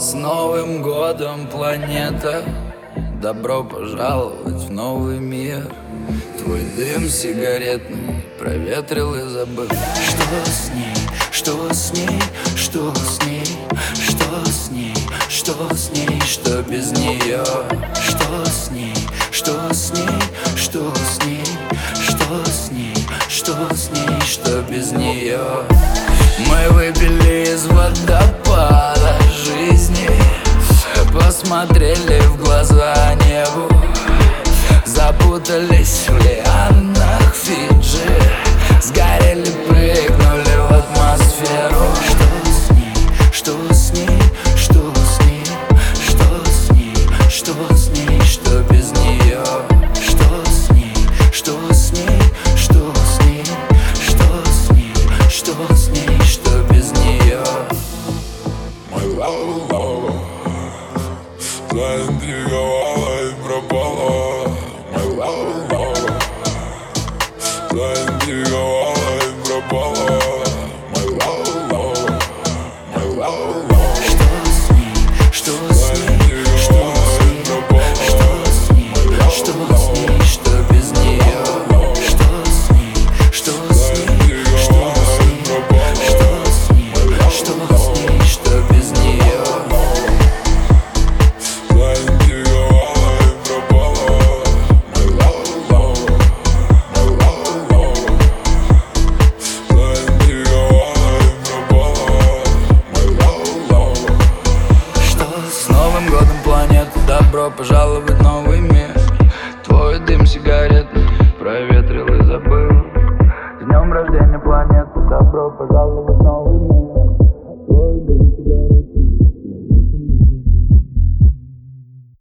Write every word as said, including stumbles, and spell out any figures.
С Новым годом, планета! Добро пожаловать в новый мир. Твой дым сигаретный проветрил и забыл. Что с ней, что с ней, что с ней, что с ней, что с ней, что без нее? Что с ней, что с ней, что с ней, что с ней, что с ней, что без нее? Мы выпили из водопада жизни, посмотрели в глаза небу, запутались в лианах Фиджи, сгорели, прыгнули в атмосферу. Что с ней, что с ней, что с ней, что с ней, что с ней, что без нее? Что с ней, что с ней, что с ней, что с ней, что с ней, что без нее? Заинтриговала и пропала. My love, love. Заинтриговала и пропала. My love, love. My love, love. Что с ней, что с ней, что с ней, что с ней, что с ней, что без нее? Что с ней, что с ней, что с ней, что с ней, что с ней, что без нее? С Новым годом, планета! Добро пожаловать